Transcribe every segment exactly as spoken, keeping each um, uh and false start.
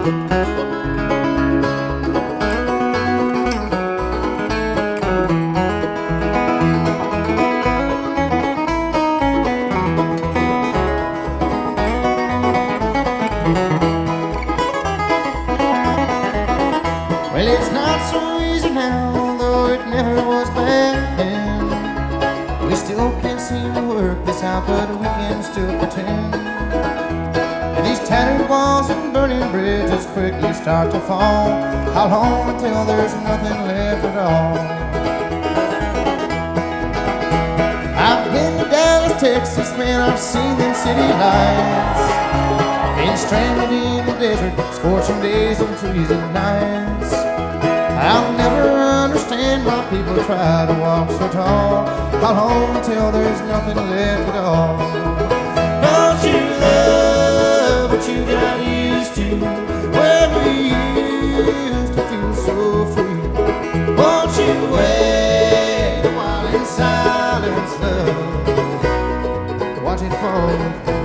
Well, it's not so easy now, though it never was back then. We still can't seem to work this out, but we can still pretend. And these tattered walls and burning bridges quickly start to fall. How long until there's nothing left at all? I've been to Dallas, Texas, man, I've seen them city lights. Been stranded in the desert, scorching days and freezing nights. I'll never understand why people try to walk so tall. How long until there's nothing left at all? Don't you love what you got used to, where we used to feel so free? Won't you wait a while in silence, love, watch it fall?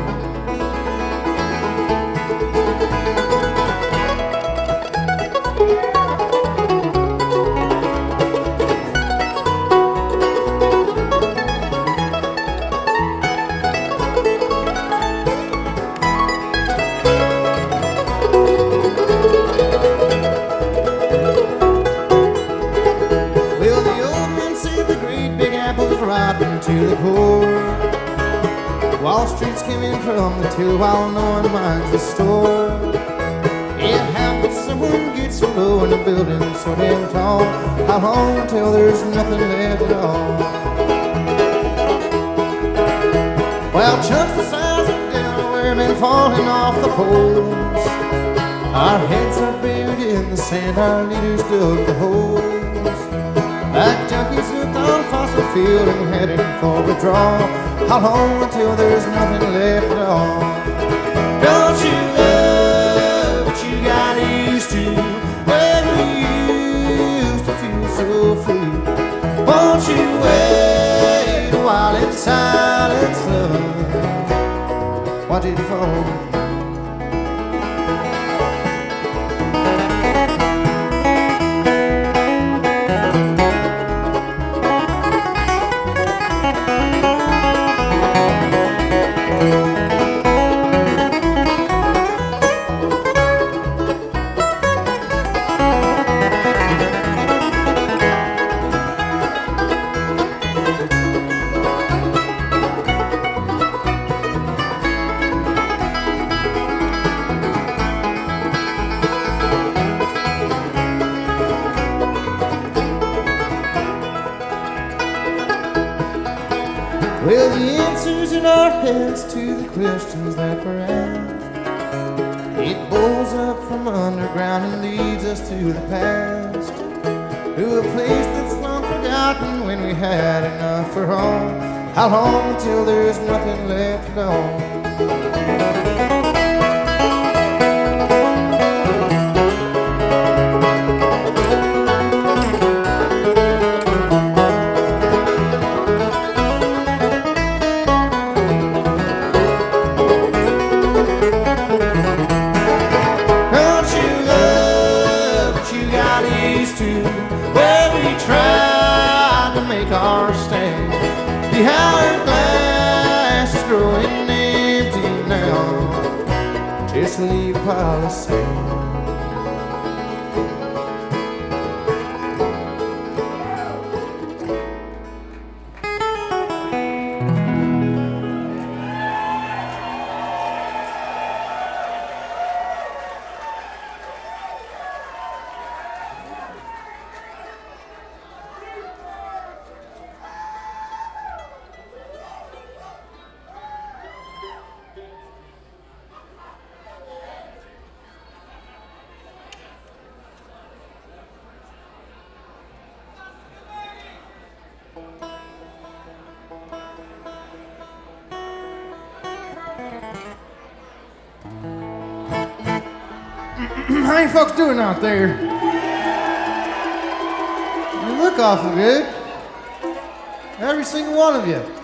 Rotten to the core. Wall Street's skimming from the till while no one minds the store. It happens someone gets so low in a building so damn tall. How long until there's nothing left at all? Well, chunks the size of Delaware been falling off the poles. Our heads are buried in the sand, our leaders dug the holes. Like junkies hooked on fossil fuel and heading for withdrawal. How long until there's nothing left at all? Don't you love what you got used to, where we used to feel so free? Won't you wait a while in silence, love, watch it fall? Well, the answers in our heads to the questions that were asked, it boils up from underground and leads us to the past, to a place that's long forgotten when we had enough for all. How long until there's nothing left at all? Where we tried to make our stand, the hourglass is growing empty now, just leave a pile of sand. How you folks doing out there? You look awful good. Every single one of you.